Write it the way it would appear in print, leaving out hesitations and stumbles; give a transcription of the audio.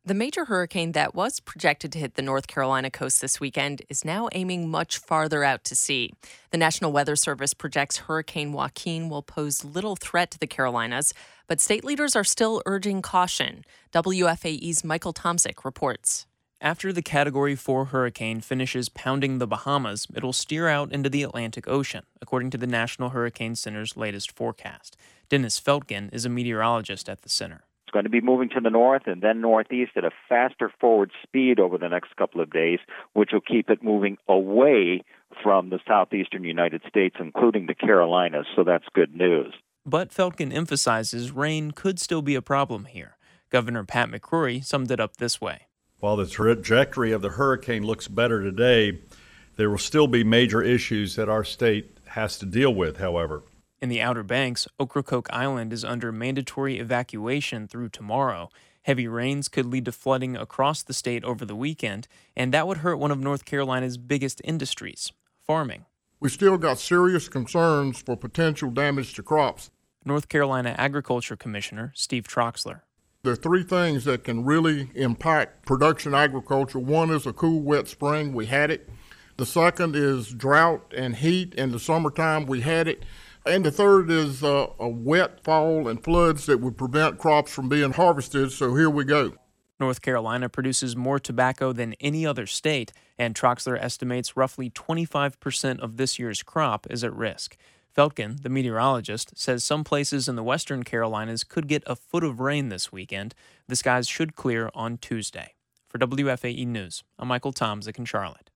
The major hurricane that was projected to hit the North Carolina coast this weekend is now aiming much farther out to sea. The National Weather Service projects Hurricane Joaquin will pose little threat to the Carolinas, but state leaders are still urging caution. WFAE's Michael Tomzik reports. After the Category 4 hurricane finishes pounding the Bahamas, it'll steer out into the Atlantic Ocean, according to the National Hurricane Center's latest forecast. Dennis Feltgen is a meteorologist at the center. It's going to be moving to the north and then northeast at a faster forward speed over the next couple of days, which will keep it moving away from the southeastern United States, including the Carolinas, so that's good news. But Feltgen emphasizes rain could still be a problem here. Governor Pat McCrory summed it up this way. While the trajectory of the hurricane looks better today, there will still be major issues that our state has to deal with, however. In the Outer Banks, Ocracoke Island is under mandatory evacuation through tomorrow. Heavy rains could lead to flooding across the state over the weekend, and that would hurt one of North Carolina's biggest industries, farming. We still got serious concerns for potential damage to crops. North Carolina Agriculture Commissioner Steve Troxler. There are three things that can really impact production agriculture. One is a cool, wet spring. We had it. The second is drought and heat. In the summertime, we had it. And the third is a wet fall and floods that would prevent crops from being harvested, so here we go. North Carolina produces more tobacco than any other state, and Troxler estimates roughly 25% of this year's crop is at risk. Feltgen, the meteorologist, says some places in the western Carolinas could get a foot of rain this weekend. The skies should clear on Tuesday. For WFAE News, I'm Michael Tomzik in Charlotte.